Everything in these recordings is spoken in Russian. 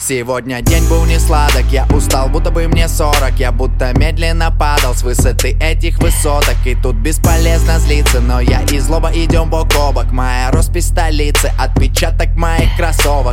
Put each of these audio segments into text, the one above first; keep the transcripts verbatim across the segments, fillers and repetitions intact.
Сегодня день был не сладок, я устал, будто бы мне сорок. Я будто медленно падал с высоты этих высоток. И тут бесполезно злиться, но я и злоба идем бок о бок. Моя роспись столицы, отпечаток моих кроссовок.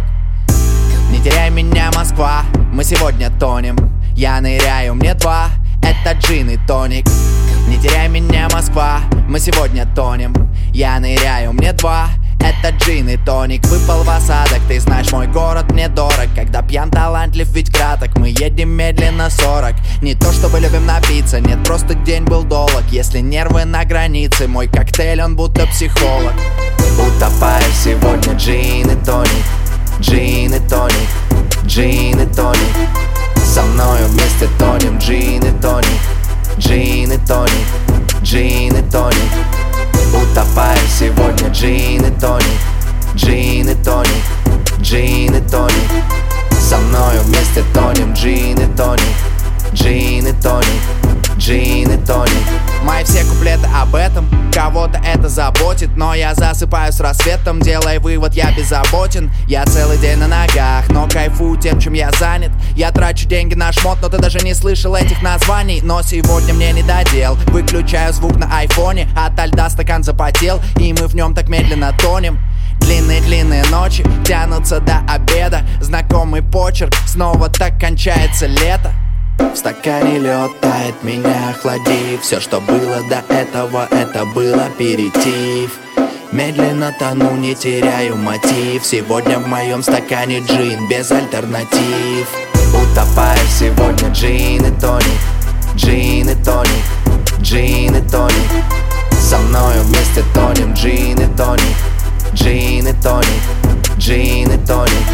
Не теряй меня, Москва, мы сегодня тонем. Я ныряю, мне два, это джин и тоник. Не теряй меня, Москва, мы сегодня тонем. Я ныряю, мне два, это джин и тоник. Выпал в осадок, ты знаешь, мой город мне дорог. Когда пьян, талантлив, ведь краток. Мы едем медленно сорок. Не то чтобы любим напиться, нет, просто день был долг. Если нервы на границе, мой коктейль, он будто психолог. Утопаю сегодня джин и тоник. Джин и тоник, джин и тоник. Со мною вместе тонем, джин и тоник. Джин и тоник, джин и тоник. Утопаю сегодня джин и тоник. Джин и тоник, джин и тоник. Со мною вместе тонем, джин и тоник. Джин и тоник, джин и тоник. Мои все куплеты об этом, кого-то это заботит. Но я засыпаю с рассветом, делай вывод, я беззаботен. Я целый день на ногах, но кайфую тем, чем я занят. Я трачу деньги на шмот, но ты даже не слышал этих названий. Но сегодня мне не додел, выключаю звук на айфоне. Ото льда стакан запотел, и мы в нем так медленно тонем. Длинные-длинные ночи тянутся до обеда. Знакомый почерк, снова так кончается лето. В стакане лед тает, меня охладив. Все, что было до этого, это был аперитив. Медленно тону, не теряю мотив. Сегодня в моем стакане джин без альтернатив. Утопаю сегодня джин и тоник. Джин и тоник, джин и тоник. Со мною вместе тонем, джин и тоник. Джин и тоник, джин и тоник.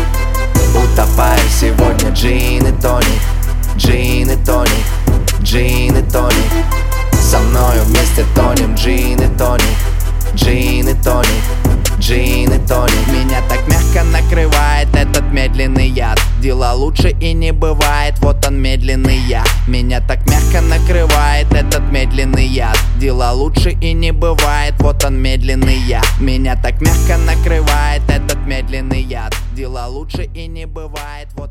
Утопаю сегодня джин и тоник. Джин и тоник, джин и тоник. Со мною вместе тонем, джин и тоник. Джин и тоник, джин и тоник. Меня так мягко накрывает этот медленный яд. Дела лучше и не бывает, вот он медленный я. Меня так мягко накрывает этот медленный яд. Дела лучше и не бывает, вот он медленный я. Меня так мягко накрывает этот медленный яд. Дела лучше и не бывает, вот